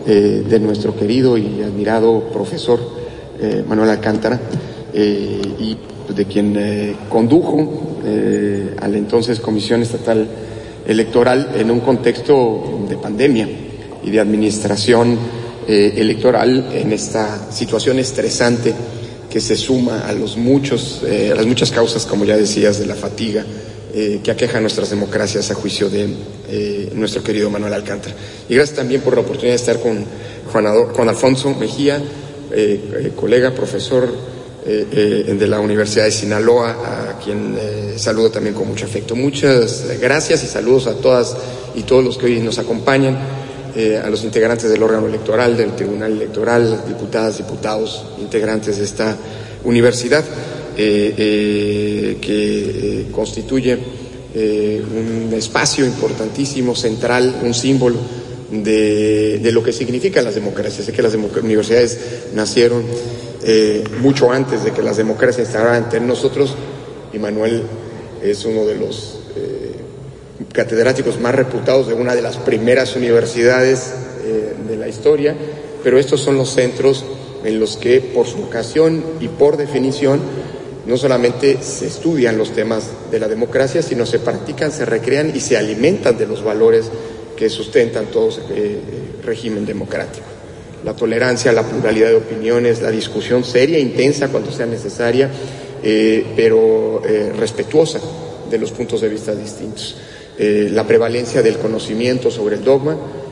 de nuestro querido y admirado profesor Manuel Alcántara, y de quien condujo a la entonces Comisión Estatal Electoral en un contexto de pandemia y de administración electoral en esta situación estresante que se suma a las muchas causas, como ya decías, de la fatiga que aqueja nuestras democracias, a juicio de nuestro querido Manuel Alcántara. Y gracias también por la oportunidad de estar con Juan Alfonso Mejía, colega, profesor de la Universidad de Sinaloa, a quien saludo también con mucho afecto. Muchas gracias y saludos a todas y todos los que hoy nos acompañan, a los integrantes del órgano electoral, del Tribunal Electoral, diputadas, diputados, integrantes de esta universidad, que constituye un espacio importantísimo, central, un símbolo de lo que significan las democracias. Sé que las universidades nacieron mucho antes de que las democracias se instalaran entre nosotros, y Manuel es uno de los catedráticos más reputados de una de las primeras universidades de la historia, pero estos son los centros en los que, por su vocación y por definición, no solamente se estudian los temas de la democracia, sino se practican, se recrean y se alimentan de los valores que sustentan todo régimen democrático. La tolerancia, la pluralidad de opiniones, la discusión seria e intensa cuando sea necesaria, pero respetuosa de los puntos de vista distintos. La prevalencia del conocimiento sobre el dogma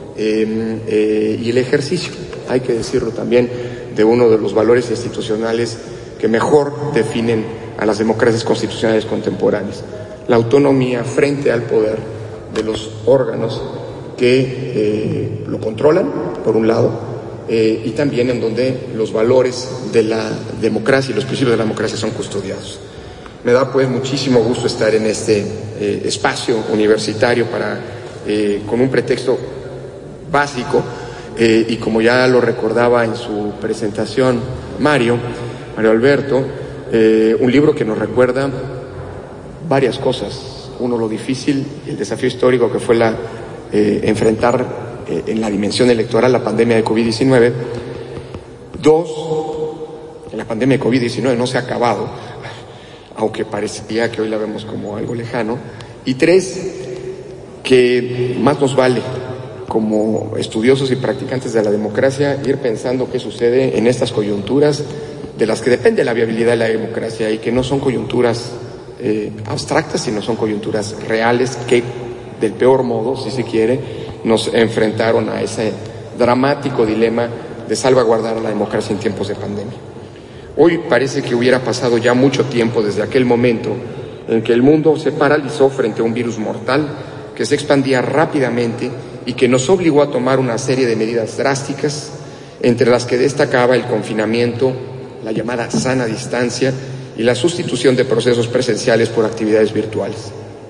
y el ejercicio, hay que decirlo también, de uno de los valores institucionales que mejor definen a las democracias constitucionales contemporáneas: la autonomía frente al poder de los órganos que lo controlan, por un lado, y también en donde los valores de la democracia y los principios de la democracia son custodiados. Me da pues muchísimo gusto estar en este espacio universitario con un pretexto básico, y como ya lo recordaba en su presentación Mario Alberto, un libro que nos recuerda varias cosas. Uno, lo difícil, el desafío histórico que fue enfrentar en la dimensión electoral la pandemia de COVID-19. Dos, la pandemia de COVID-19 no se ha acabado, aunque parecía que hoy la vemos como algo lejano. Y tres, que más nos vale, como estudiosos y practicantes de la democracia, ir pensando qué sucede en estas coyunturas de las que depende la viabilidad de la democracia, y que no son coyunturas abstractas, sino son coyunturas reales que, del peor modo, si se quiere, nos enfrentaron a ese dramático dilema de salvaguardar a la democracia en tiempos de pandemia. Hoy parece que hubiera pasado ya mucho tiempo desde aquel momento en que el mundo se paralizó frente a un virus mortal que se expandía rápidamente y que nos obligó a tomar una serie de medidas drásticas, entre las que destacaba el confinamiento, la llamada sana distancia y la sustitución de procesos presenciales por actividades virtuales.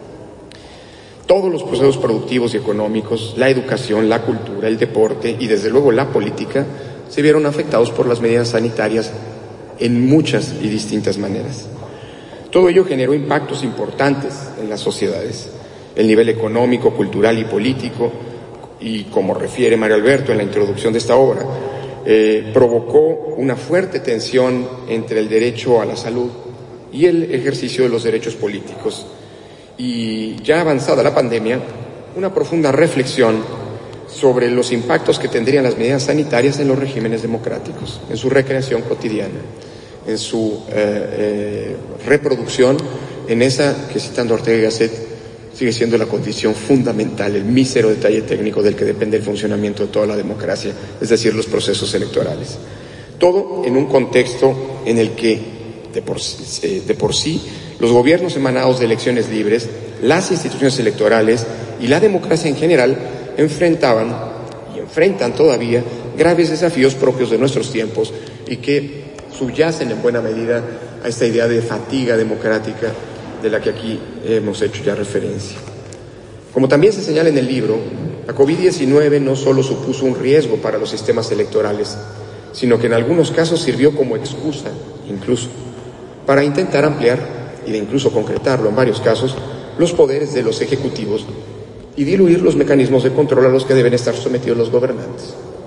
Todos los procesos productivos y económicos, la educación, la cultura, el deporte y desde luego la política se vieron afectados por las medidas sanitarias en muchas y distintas maneras. Todo ello generó impactos importantes en las sociedades. El nivel económico, cultural y político, y como refiere Mario Alberto en la introducción de esta obra, provocó una fuerte tensión entre el derecho a la salud y el ejercicio de los derechos políticos. Y ya avanzada la pandemia, una profunda reflexión sobre los impactos que tendrían las medidas sanitarias en los regímenes democráticos, en su recreación cotidiana, en su reproducción, en esa que, citando a Ortega y Gasset, sigue siendo la condición fundamental, el mísero detalle técnico del que depende el funcionamiento de toda la democracia, es decir, los procesos electorales. Todo en un contexto en el que, de por sí, los gobiernos emanados de elecciones libres, las instituciones electorales y la democracia en general enfrentaban y enfrentan todavía graves desafíos propios de nuestros tiempos, y que subyacen en buena medida a esta idea de fatiga democrática de la que aquí hemos hecho ya referencia. Como también se señala en el libro, la COVID-19 no solo supuso un riesgo para los sistemas electorales, sino que en algunos casos sirvió como excusa, incluso, para intentar ampliar, y de incluso concretarlo en varios casos, los poderes de los ejecutivos y diluir los mecanismos de control a los que deben estar sometidos los gobernantes.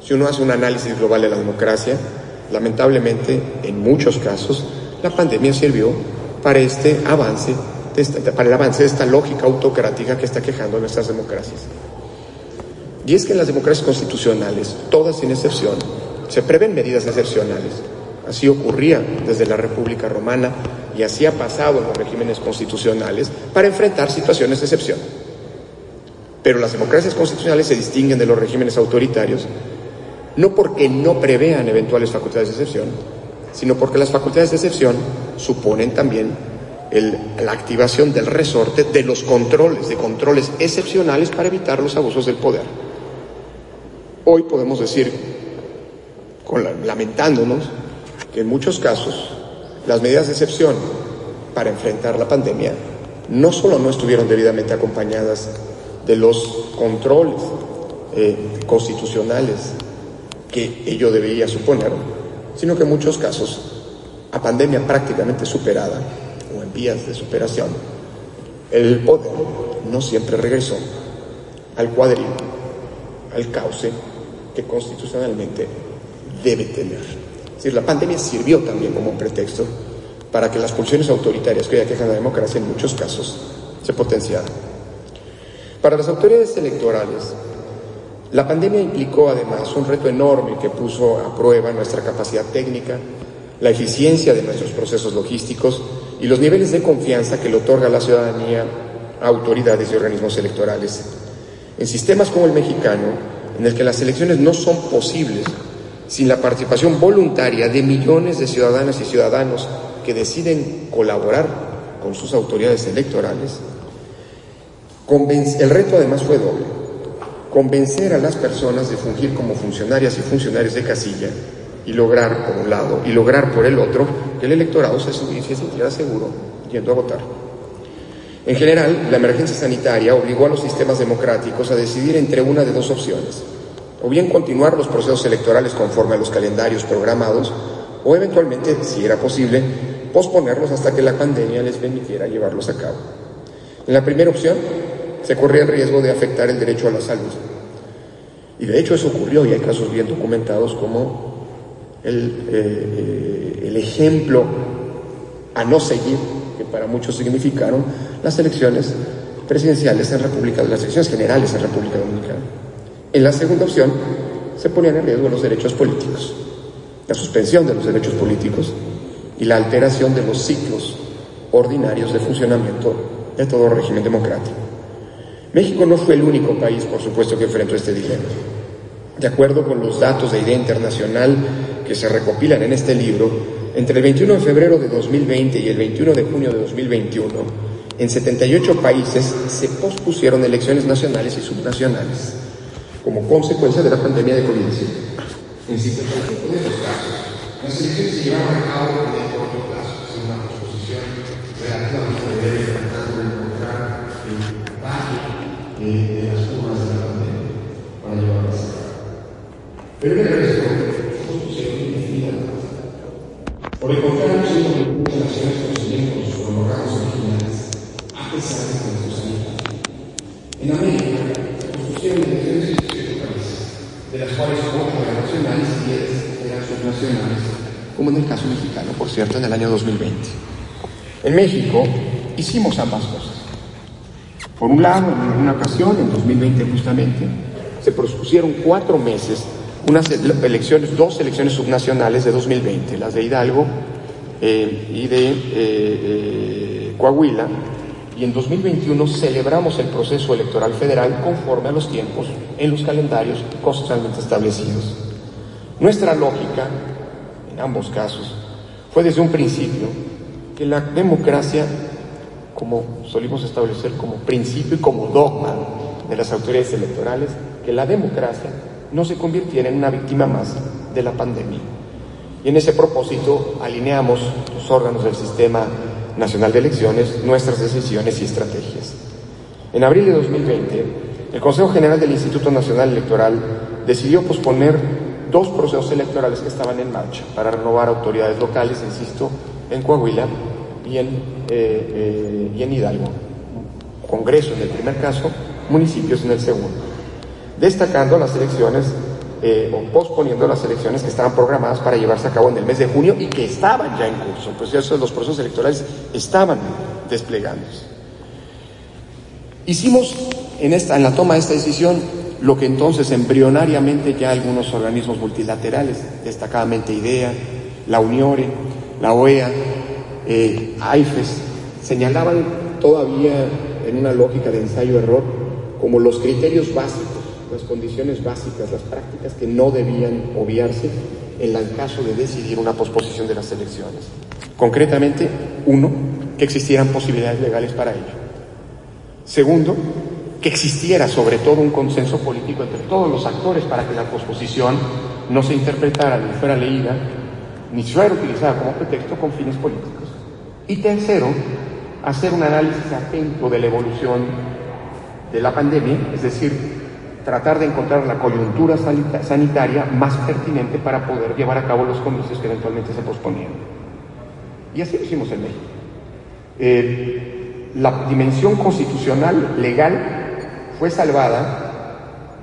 Si uno hace un análisis global de la democracia, lamentablemente, en muchos casos, la pandemia sirvió para para el avance de esta lógica autocrática que está quejando a nuestras democracias. Y es que en las democracias constitucionales, todas sin excepción, se prevén medidas excepcionales. Así ocurría desde la República Romana y así ha pasado en los regímenes constitucionales para enfrentar situaciones de excepción. Pero las democracias constitucionales se distinguen de los regímenes autoritarios no porque no prevean eventuales facultades de excepción, sino porque las facultades de excepción suponen también la activación del resorte de los controles excepcionales para evitar los abusos del poder. Hoy podemos decir, lamentándonos, que en muchos casos las medidas de excepción para enfrentar la pandemia no solo no estuvieron debidamente acompañadas de los controles constitucionales que ello debería suponer, sino que en muchos casos, a pandemia prácticamente superada o en vías de superación, el poder no siempre regresó al cuadril, al cauce que constitucionalmente debe tener. Es decir, la pandemia sirvió también como un pretexto para que las pulsiones autoritarias que hoy aquejan a la democracia en muchos casos se potenciaran. Para las autoridades electorales, la pandemia implicó además un reto enorme que puso a prueba nuestra capacidad técnica, la eficiencia de nuestros procesos logísticos y los niveles de confianza que le otorga la ciudadanía a autoridades y organismos electorales. En sistemas como el mexicano, en el que las elecciones no son posibles sin la participación voluntaria de millones de ciudadanas y ciudadanos que deciden colaborar con sus autoridades electorales, el reto además fue doble: convencer a las personas de fungir como funcionarias y funcionarios de casilla y lograr por un lado y lograr por el otro que el electorado se sintiera seguro yendo a votar. En general, la emergencia sanitaria obligó a los sistemas democráticos a decidir entre una de dos opciones: o bien continuar los procesos electorales conforme a los calendarios programados, o eventualmente, si era posible, posponerlos hasta que la pandemia les permitiera llevarlos a cabo. En la primera opción, se corría el riesgo de afectar el derecho a la salud. Y de hecho eso ocurrió, y hay casos bien documentados como el ejemplo a no seguir, que para muchos significaron las elecciones presidenciales en las elecciones generales en República Dominicana. En la segunda opción, se ponían en riesgo los derechos políticos, la suspensión de los derechos políticos y la alteración de los ciclos ordinarios de funcionamiento de todo régimen democrático. México no fue el único país, por supuesto, que enfrentó este dilema. De acuerdo con los datos de Idea Internacional que se recopilan en este libro, entre el 21 de febrero de 2020 y el 21 de junio de 2021, en 78 países se pospusieron elecciones nacionales y subnacionales como consecuencia de la pandemia de COVID-19. En 75 de estos casos, las elecciones se llevaron a cabo en el corto plazo, sin una posposición relativamente breve, tratando de encontrar el valle de las curvas de la pandemia para llevarlas a cabo. Pero en el resto, pospusieron indefinidamente. Por el contrario, se hizo que muchas naciones consiguieron con sus prorrogados originales, a pesar de nuestros sanitarios. En América, se pospusieron elecciones en 18 países, de las cuales 8 eran nacionales y 10 eran subnacionales, como en el caso mexicano, por cierto, en el año 2020. En México hicimos ambas cosas. Por un lado, en una ocasión, en 2020 justamente, se pospusieron 4 meses dos elecciones subnacionales de 2020, las de Hidalgo y de Coahuila, y en 2021 celebramos el proceso electoral federal conforme a los tiempos en los calendarios constitucionalmente establecidos. Nuestra lógica, en ambos casos, fue desde un principio que la democracia, como solimos establecer como principio y como dogma de las autoridades electorales, que la democracia no se convirtiera en una víctima más de la pandemia. Y en ese propósito alineamos los órganos del Sistema Nacional de Elecciones, nuestras decisiones y estrategias. En abril de 2020, el Consejo General del Instituto Nacional Electoral decidió posponer 2 procesos electorales que estaban en marcha para renovar autoridades locales, insisto, en Coahuila y en Hidalgo. Congreso en el primer caso, municipios en el segundo, destacando las elecciones o posponiendo las elecciones que estaban programadas para llevarse a cabo en el mes de junio y que estaban ya en curso. Pues eso, los procesos electorales estaban desplegándose. Hicimos en la toma de esta decisión lo que entonces embrionariamente ya algunos organismos multilaterales, destacadamente IDEA, la UNIORE, la OEA, AIFES, señalaban todavía en una lógica de ensayo-error como los criterios básicos, las condiciones básicas, las prácticas que no debían obviarse en el caso de decidir una posposición de las elecciones. Concretamente, uno, que existieran posibilidades legales para ello. Segundo, que existiera sobre todo un consenso político entre todos los actores para que la posposición no se interpretara ni fuera leída, ni fuera utilizada como pretexto con fines políticos. Y tercero, hacer un análisis atento de la evolución de la pandemia, es decir, tratar de encontrar la coyuntura sanitaria más pertinente para poder llevar a cabo los comicios que eventualmente se posponían. Y así lo hicimos en México. La dimensión constitucional, legal, fue salvada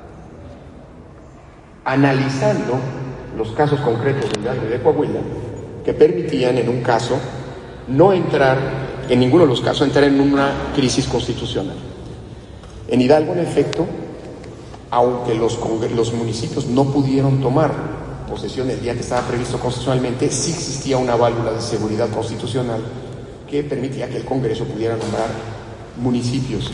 analizando los casos concretos de Hidalgo y de Coahuila, que permitían en un caso no entrar, en ninguno de los casos, entrar en una crisis constitucional. En Hidalgo, en efecto, aunque los municipios no pudieron tomar posesión el día que estaba previsto constitucionalmente, sí existía una válvula de seguridad constitucional que permitía que el Congreso pudiera nombrar municipios,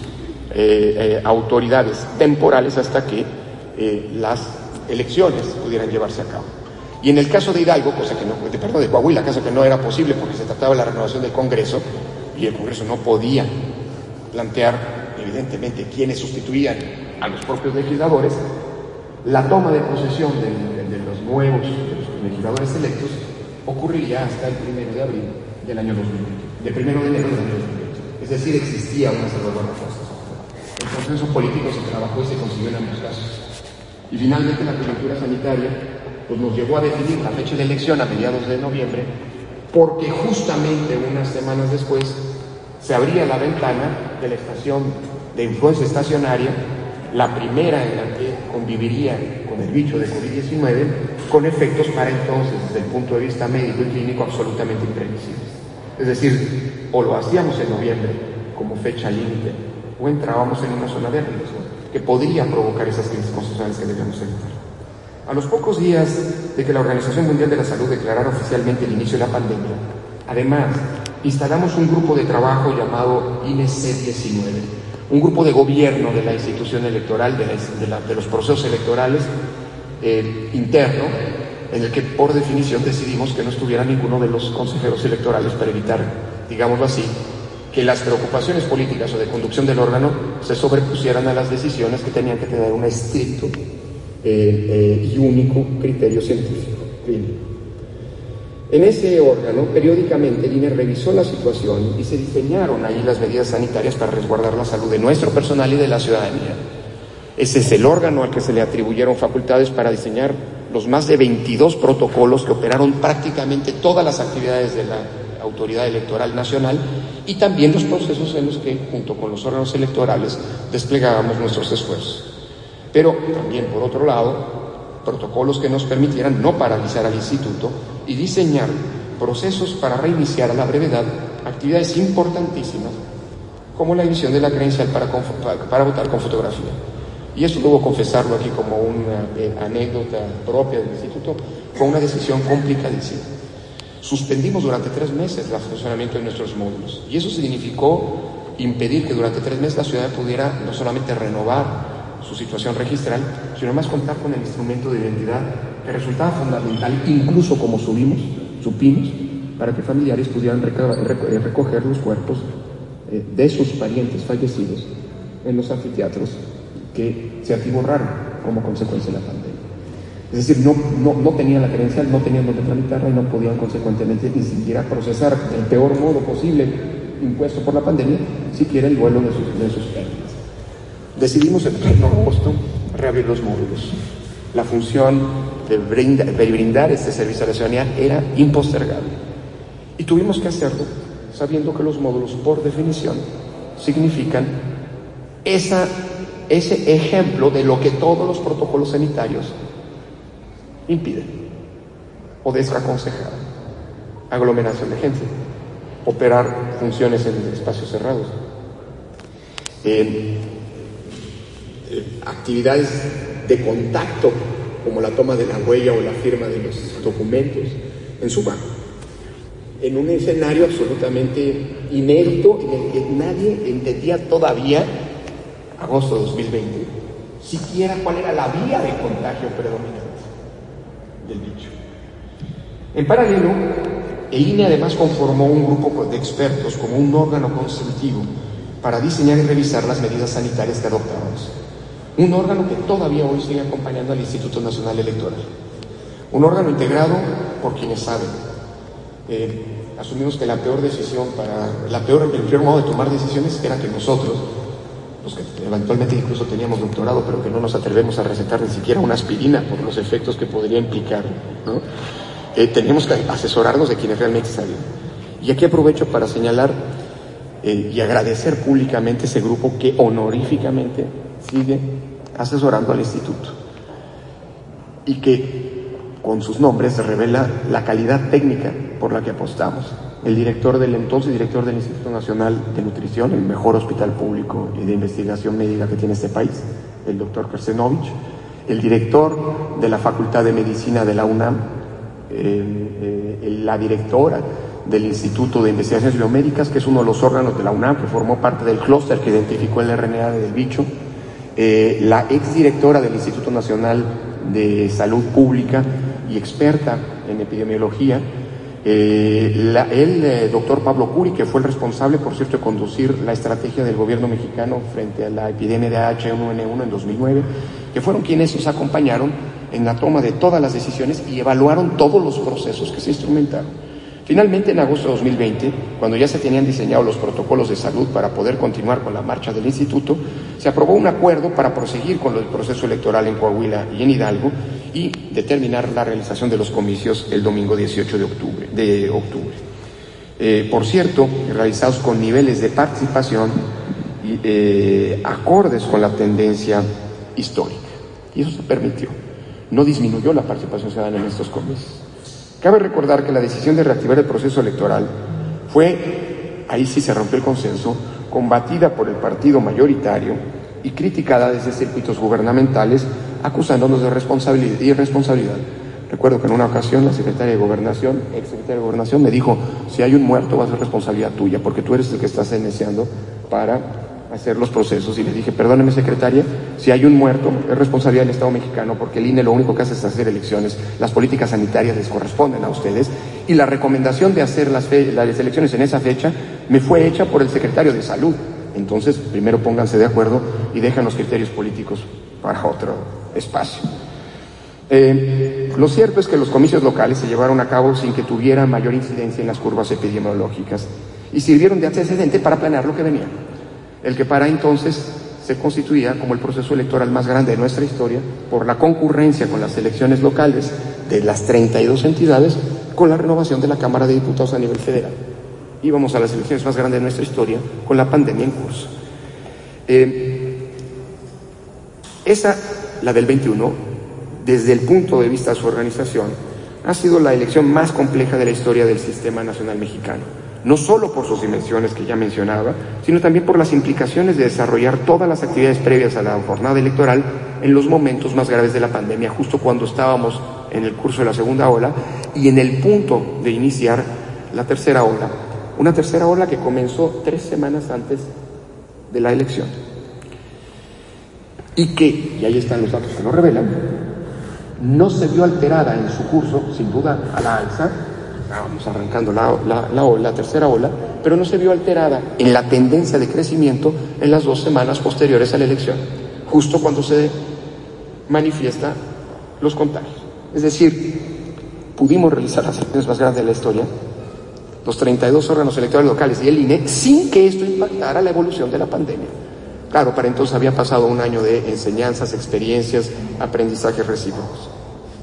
autoridades temporales hasta que las elecciones pudieran llevarse a cabo. Y en el caso de Hidalgo, de Coahuila, caso que no era posible porque se trataba de la renovación del Congreso, y el Congreso no podía plantear, evidentemente, quiénes sustituían a los propios legisladores, la toma de posesión de los nuevos legisladores electos ocurriría hasta el 1 de abril del año 2020, del 1 de enero del año 2020. Es decir, existía una salvaguarda constitucional. El consenso político se trabajó y se consiguió en ambos casos. Y finalmente la coyuntura sanitaria pues nos llevó a definir la fecha de elección a mediados de noviembre, porque justamente unas semanas después se abría la ventana de la estación de influenza estacionaria, la primera en la que conviviría con el bicho de COVID-19, con efectos para entonces, desde el punto de vista médico y clínico, absolutamente imprevisibles. Es decir, o lo hacíamos en noviembre como fecha límite, o entrábamos en una zona de riesgo que podría provocar esas crisis constitucionales que debíamos evitar. A los pocos días de que la Organización Mundial de la Salud declarara oficialmente el inicio de la pandemia, además, instalamos un grupo de trabajo llamado INEC-19, un grupo de gobierno de la institución electoral, de los procesos electorales interno, en el que por definición decidimos que no estuviera ninguno de los consejeros electorales para evitar, digámoslo así, que las preocupaciones políticas o de conducción del órgano se sobrepusieran a las decisiones que tenían que tener un estricto y único criterio científico clínico. En ese órgano, periódicamente, el INE revisó la situación y se diseñaron ahí las medidas sanitarias para resguardar la salud de nuestro personal y de la ciudadanía. Ese es el órgano al que se le atribuyeron facultades para diseñar los más de 22 protocolos que operaron prácticamente todas las actividades de la Autoridad Electoral Nacional y también los procesos en los que, junto con los órganos electorales, desplegábamos nuestros esfuerzos. Pero también, por otro lado, protocolos que nos permitieran no paralizar al instituto y diseñar procesos para reiniciar a la brevedad actividades importantísimas como la emisión de la credencial para votar con fotografía. Y esto debo confesarlo aquí como una anécdota propia del instituto, fue una decisión complicadísima. Suspendimos durante 3 meses el funcionamiento de nuestros módulos y eso significó impedir que durante 3 meses la ciudadanía pudiera no solamente renovar su situación registral, sino además contar con el instrumento de identidad que resultaba fundamental, incluso como supimos, para que familiares pudieran recoger los cuerpos de sus parientes fallecidos en los anfiteatros que se atiborraron como consecuencia de la pandemia. Es decir, no tenían la credencial, no tenían donde tramitarla y no podían consecuentemente ni siquiera procesar del peor modo posible impuesto por la pandemia, siquiera el duelo de sus pérdidas. Decidimos en pleno agosto reabrir los módulos. La función de brindar este servicio a la ciudadanía era impostergable. Y tuvimos que hacerlo sabiendo que los módulos, por definición, significan ese ejemplo de lo que todos los protocolos sanitarios impide o desaconseja aglomeración de gente, operar funciones en espacios cerrados, actividades de contacto como la toma de la huella o la firma de los documentos, en suma, en un escenario absolutamente inédito en el que nadie entendía todavía, agosto de 2020, siquiera cuál era la vía de contagio predominante del bicho. En paralelo, el INE además conformó un grupo de expertos como un órgano consultivo para diseñar y revisar las medidas sanitarias que adoptábamos. Un órgano que todavía hoy sigue acompañando al Instituto Nacional Electoral. Un órgano integrado por quienes saben. Asumimos que el peor modo de tomar decisiones era que nosotros, los que eventualmente incluso teníamos doctorado, pero que no nos atrevemos a recetar ni siquiera una aspirina por los efectos que podría implicar, ¿no? Teníamos que asesorarnos de quienes realmente sabían. Y aquí aprovecho para señalar y agradecer públicamente ese grupo que honoríficamente sigue asesorando al instituto y que con sus nombres revela la calidad técnica por la que apostamos. El entonces director del Instituto Nacional de Nutrición, el mejor hospital público y de investigación médica que tiene este país, el doctor Krsenovich, el director de la Facultad de Medicina de la UNAM, la directora del Instituto de Investigaciones Biomédicas, que es uno de los órganos de la UNAM, que formó parte del clúster que identificó el RNA del bicho, la exdirectora del Instituto Nacional de Salud Pública y experta en epidemiología, el doctor Pablo Curi, que fue el responsable, por cierto, de conducir la estrategia del gobierno mexicano frente a la epidemia de H1N1 en 2009, que fueron quienes nos acompañaron en la toma de todas las decisiones y evaluaron todos los procesos que se instrumentaron. Finalmente, en agosto de 2020, cuando ya se tenían diseñados los protocolos de salud para poder continuar con la marcha del instituto, se aprobó un acuerdo para proseguir con el proceso electoral en Coahuila y en Hidalgo y determinar la realización de los comicios el domingo 18 de octubre. Por cierto, realizados con niveles de participación acordes con la tendencia histórica. Y eso se permitió. No disminuyó la participación ciudadana en estos comicios. Cabe recordar que la decisión de reactivar el proceso electoral fue, ahí sí se rompió el consenso, combatida por el partido mayoritario y criticada desde circuitos gubernamentales, acusándonos de irresponsabilidad. Recuerdo que en una ocasión la secretaria de Gobernación, exsecretaria de Gobernación, me dijo: si hay un muerto va a ser responsabilidad tuya, porque tú eres el que estás iniciando para hacer los procesos. Y le dije: perdóneme, secretaria, si hay un muerto es responsabilidad del Estado mexicano, porque el INE lo único que hace es hacer elecciones, las políticas sanitarias les corresponden a ustedes, y la recomendación de hacer las elecciones en esa fecha me fue hecha por el secretario de Salud. Entonces, primero pónganse de acuerdo y dejan los criterios políticos para otro espacio. Lo cierto es que los comicios locales se llevaron a cabo sin que tuviera mayor incidencia en las curvas epidemiológicas y sirvieron de antecedente para planear lo que venía, el que para entonces se constituía como el proceso electoral más grande de nuestra historia por la concurrencia con las elecciones locales de las 32 entidades con la renovación de la Cámara de Diputados a nivel federal. Íbamos a las elecciones más grandes de nuestra historia con la pandemia en curso. Esa, la del 21, desde el punto de vista de su organización, ha sido la elección más compleja de la historia del Sistema Nacional Mexicano. No solo por sus dimensiones que ya mencionaba, sino también por las implicaciones de desarrollar todas las actividades previas a la jornada electoral en los momentos más graves de la pandemia, justo cuando estábamos en el curso de la segunda ola y en el punto de iniciar la tercera ola. Una tercera ola que comenzó 3 semanas antes de la elección. Y que, y ahí están los datos que lo revelan, no se vio alterada en su curso, sin duda a la alza. Estábamos arrancando la tercera ola, pero no se vio alterada en la tendencia de crecimiento en las 2 semanas posteriores a la elección, justo cuando se manifiestan los contagios. Es decir, pudimos realizar las elecciones más grandes de la historia, los 32 órganos electorales locales y el INE, sin que esto impactara la evolución de la pandemia. Claro, para entonces había pasado un año de enseñanzas, experiencias, aprendizajes recíprocos.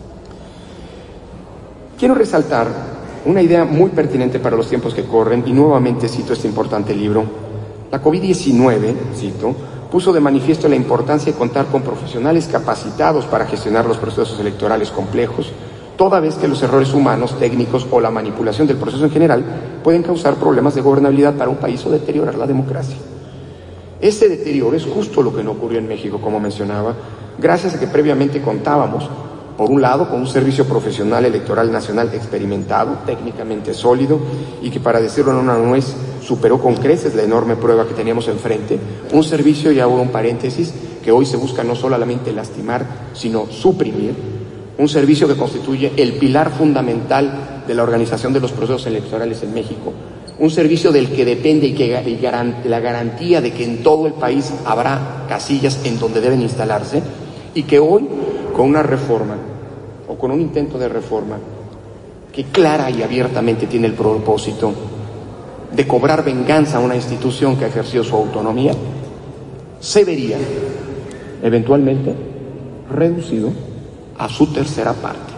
Quiero resaltar una idea muy pertinente para los tiempos que corren, y nuevamente cito este importante libro. La COVID-19, cito, puso de manifiesto la importancia de contar con profesionales capacitados para gestionar los procesos electorales complejos, toda vez que los errores humanos, técnicos o la manipulación del proceso en general pueden causar problemas de gobernabilidad para un país o deteriorar la democracia. Este deterioro es justo lo que no ocurrió en México, como mencionaba, gracias a que previamente contábamos, por un lado, con un servicio profesional electoral nacional experimentado, técnicamente sólido, y que, para decirlo en una nuez, superó con creces la enorme prueba que teníamos enfrente, un servicio, y hago un paréntesis, que hoy se busca no solamente lastimar, sino suprimir, un servicio que constituye el pilar fundamental de la organización de los procesos electorales en México, un servicio del que depende la garantía de que en todo el país habrá casillas en donde deben instalarse, y que hoy, con una reforma, o con un intento de reforma, que clara y abiertamente tiene el propósito de cobrar venganza a una institución que ha ejercido su autonomía, se vería eventualmente reducido a su tercera parte.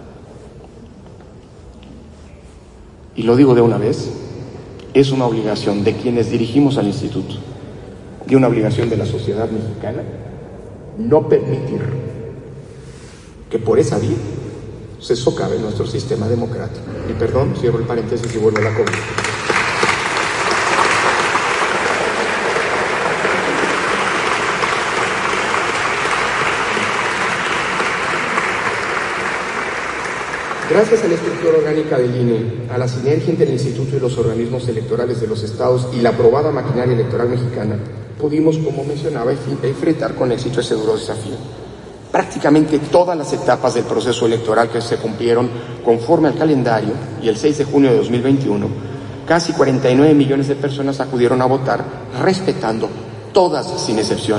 Y lo digo de una vez, es una obligación de quienes dirigimos al instituto y una obligación de la sociedad mexicana no permitir que por esa vía se socave nuestro sistema democrático. Y perdón, cierro el paréntesis y vuelvo a la coma. Gracias a la estructura orgánica del INE, a la sinergia entre el Instituto y los organismos electorales de los estados y la aprobada maquinaria electoral mexicana, pudimos, como mencionaba, enfrentar con éxito ese duro desafío. Prácticamente todas las etapas del proceso electoral que se cumplieron conforme al calendario, y el 6 de junio de 2021, casi 49 millones de personas acudieron a votar, respetando todas sin excepción,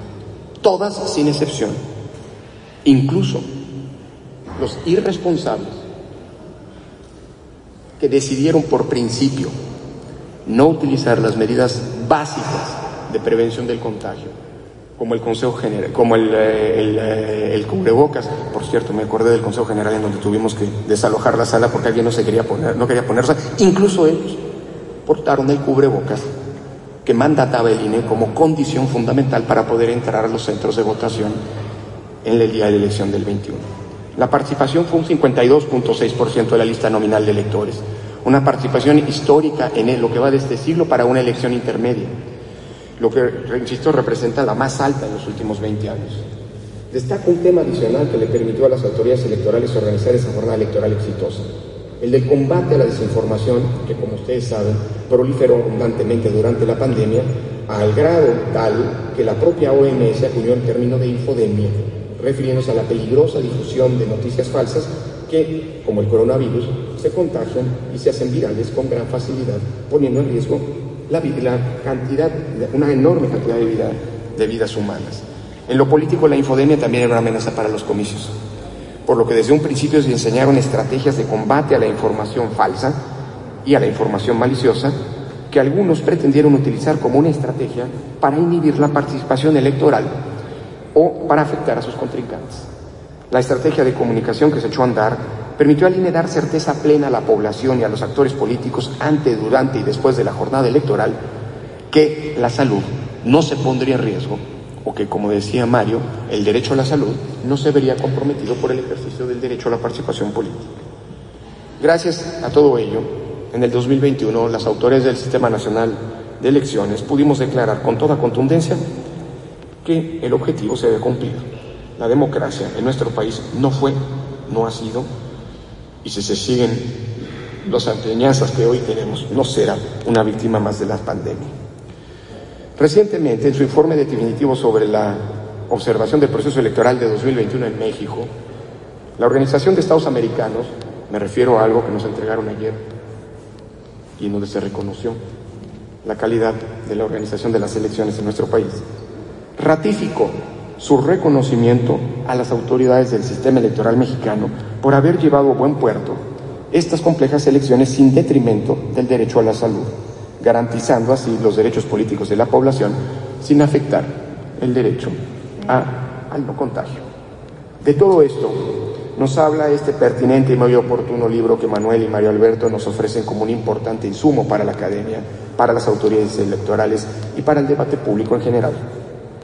incluso los irresponsables que decidieron por principio no utilizar las medidas básicas de prevención del contagio, como el Consejo General, como el cubrebocas. Por cierto, me acordé del Consejo General en donde tuvimos que desalojar la sala porque alguien no quería ponerse. Incluso ellos portaron el cubrebocas que mandataba el INE como condición fundamental para poder entrar a los centros de votación en el día de la elección del 21. La participación fue un 52.6% de la lista nominal de electores, una participación histórica en lo que va de este siglo para una elección intermedia, lo que, insisto, representa la más alta en los últimos 20 años. Destaca un tema adicional que le permitió a las autoridades electorales organizar esa jornada electoral exitosa, el del combate a la desinformación, que, como ustedes saben, proliferó abundantemente durante la pandemia, al grado tal que la propia OMS acuñó el término de infodemia, refiriéndose a la peligrosa difusión de noticias falsas que, como el coronavirus, se contagian y se hacen virales con gran facilidad, poniendo en riesgo una enorme cantidad de vidas humanas. En lo político, la infodemia también era una amenaza para los comicios, por lo que desde un principio se enseñaron estrategias de combate a la información falsa y a la información maliciosa, que algunos pretendieron utilizar como una estrategia para inhibir la participación electoral o para afectar a sus contrincantes. La estrategia de comunicación que se echó a andar permitió al INE dar certeza plena a la población y a los actores políticos antes, durante y después de la jornada electoral que la salud no se pondría en riesgo, o que, como decía Mario, el derecho a la salud no se vería comprometido por el ejercicio del derecho a la participación política. Gracias a todo ello, en el 2021, las autoridades del Sistema Nacional de Elecciones pudimos declarar con toda contundencia que el objetivo se debe cumplir. La democracia en nuestro país no fue, no ha sido, y si se siguen las enseñanzas que hoy tenemos, no será una víctima más de la pandemia. Recientemente, en su informe definitivo sobre la observación del proceso electoral de 2021 en México, la Organización de Estados Americanos, me refiero a algo que nos entregaron ayer y en donde se reconoció la calidad de la organización de las elecciones en nuestro país, ratificó su reconocimiento a las autoridades del sistema electoral mexicano por haber llevado a buen puerto estas complejas elecciones sin detrimento del derecho a la salud, garantizando así los derechos políticos de la población sin afectar el derecho al no contagio. De todo esto nos habla este pertinente y muy oportuno libro que Manuel y Mario Alberto nos ofrecen como un importante insumo para la academia, para las autoridades electorales y para el debate público en general.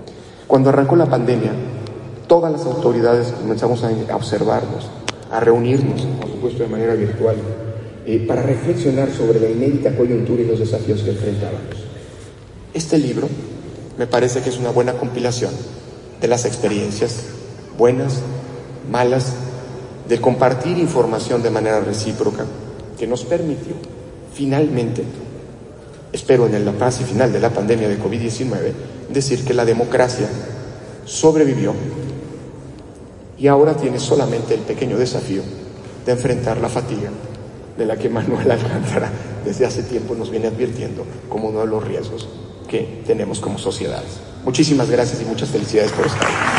Cuando arrancó la pandemia, todas las autoridades comenzamos a observarnos, a reunirnos, por supuesto de manera virtual, para reflexionar sobre la inédita coyuntura y los desafíos que enfrentábamos. Este libro me parece que es una buena compilación de las experiencias buenas, malas, de compartir información de manera recíproca, que nos permitió finalmente, espero en la fase final de la pandemia de COVID-19, decir que la democracia sobrevivió y ahora tiene solamente el pequeño desafío de enfrentar la fatiga de la que Manuel Alcántara desde hace tiempo nos viene advirtiendo como uno de los riesgos que tenemos como sociedades. Muchísimas gracias y muchas felicidades por estar aquí.